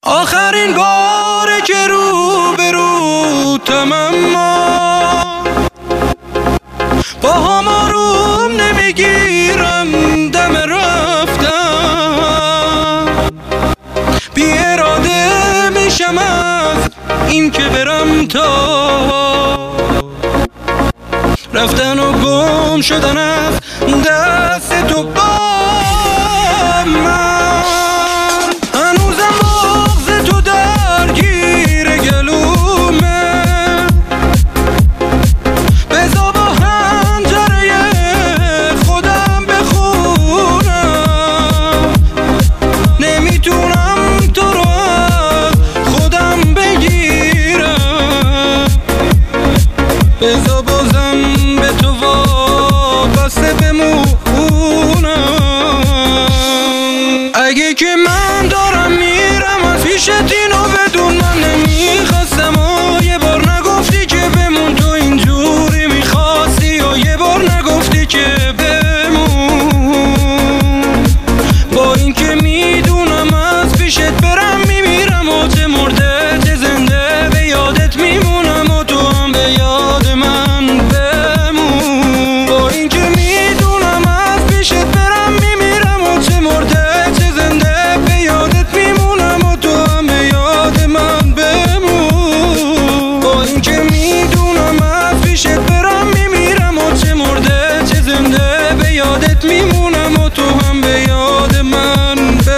آخرین باره که رو به رو اما با هم آروم نمیگیرم دم رفتم، بی اراده میشم از این که برم تا رفتن و گم شدن از دست تو با من. هنوزم بغض تو درگیر گلومه، بذار با حنجره خودم بخونم، نمیتونم تو رو خودم بگیرم، بذار بازم به تو وابسته بمونم. اگه که من دارم میرم از پیشت اینو بدون، من نمیخواستم و یه بار نگفتی که بمون، تو اینجوری میخواستی و یه بار نگفتی که بمون. با این که میدونم از پیشت برم میمیرم و چه مرده چه زنده به یادت میمونم و تو هم به یاد من بمون. با این که میدونم از پیشت برم میمیرم و چه مرده چه زنده به یادت میمونم و تو هم به یاد من بمون. با این که میدونم از پیشت برم میمیرم و چه مرده چه زنده به یادت میمونم و تو هم به یاد من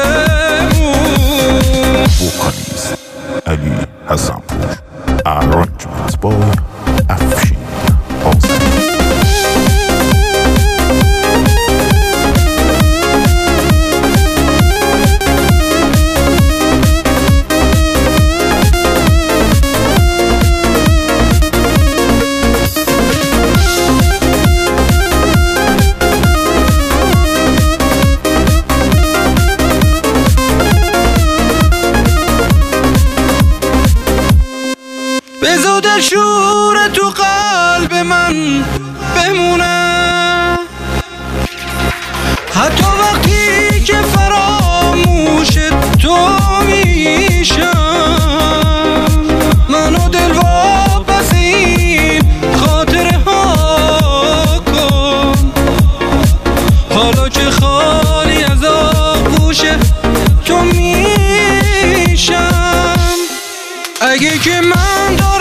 بمون. وکالیست علی حسنپور، ارانجمنت بای افشین آذری. بذار دلشور تو قلب من بمونه، حتی وقتی که فراموش تو میشم. منو دل واپس این خاطره ها کن، حالا که خالی از آغوش تو میشم. اگه که من